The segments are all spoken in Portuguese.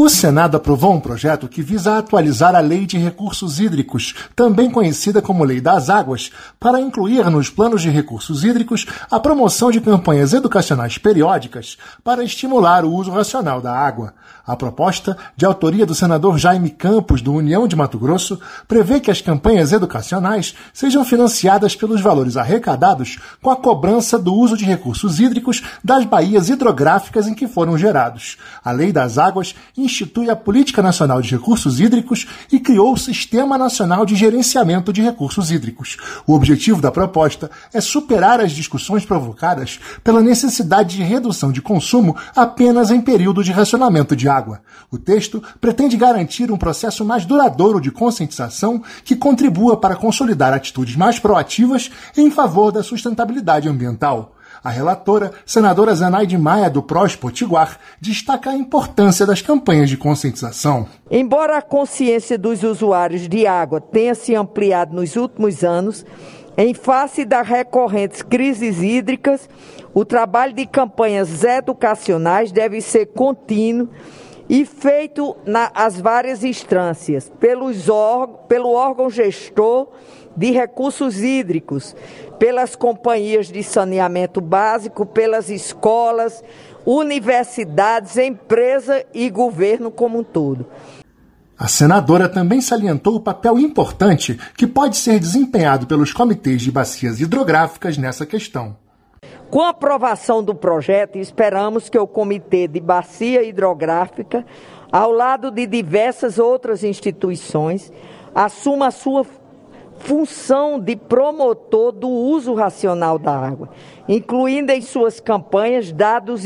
O Senado aprovou um projeto que visa atualizar a Lei de Recursos Hídricos, também conhecida como Lei das Águas, para incluir nos planos de recursos hídricos a promoção de campanhas educacionais periódicas para estimular o uso racional da água. A proposta, de autoria do senador Jaime Campos, do União de Mato Grosso, prevê que as campanhas educacionais sejam financiadas pelos valores arrecadados com a cobrança do uso de recursos hídricos das baías hidrográficas em que foram gerados. A Lei das Águas institui a Política Nacional de Recursos Hídricos e criou o Sistema Nacional de Gerenciamento de Recursos Hídricos. O objetivo da proposta é superar as discussões provocadas pela necessidade de redução de consumo apenas em período de racionamento de água. O texto pretende garantir um processo mais duradouro de conscientização que contribua para consolidar atitudes mais proativas em favor da sustentabilidade ambiental. A relatora, senadora Zenaide Maia, do PROS Potiguar, destaca a importância das campanhas de conscientização. Embora a consciência dos usuários de água tenha se ampliado nos últimos anos, em face das recorrentes crises hídricas, o trabalho de campanhas educacionais deve ser contínuo e feito nas várias instâncias, pelo órgão gestor de recursos hídricos, pelas companhias de saneamento básico, pelas escolas, universidades, empresa e governo como um todo. A senadora também salientou o papel importante que pode ser desempenhado pelos comitês de bacias hidrográficas nessa questão. Com a aprovação do projeto, esperamos que o Comitê de Bacia Hidrográfica, ao lado de diversas outras instituições, assuma a sua função de promotor do uso racional da água, incluindo em suas campanhas dados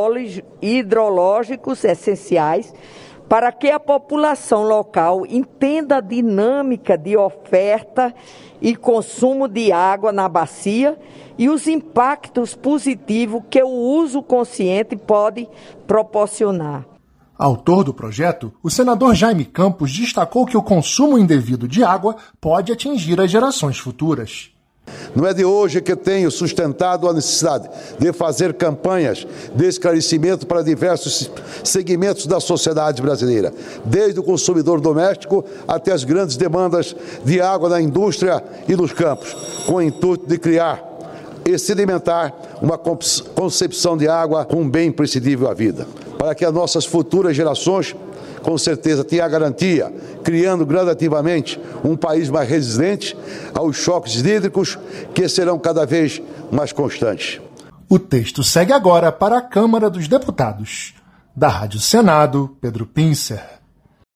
hidrológicos essenciais para que a população local entenda a dinâmica de oferta e consumo de água na bacia e os impactos positivos que o uso consciente pode proporcionar. Autor do projeto, o senador Jaime Campos destacou que o consumo indevido de água pode atingir as gerações futuras. Não é de hoje que tenho sustentado a necessidade de fazer campanhas de esclarecimento para diversos segmentos da sociedade brasileira, desde o consumidor doméstico até as grandes demandas de água na indústria e nos campos, com o intuito de criar e sedimentar uma concepção de água como um bem imprescindível à vida, para que as nossas futuras gerações, com certeza, tenham a garantia, criando gradativamente um país mais resistente aos choques hídricos que serão cada vez mais constantes. O texto segue agora para a Câmara dos Deputados. Da Rádio Senado, Pedro Pincer.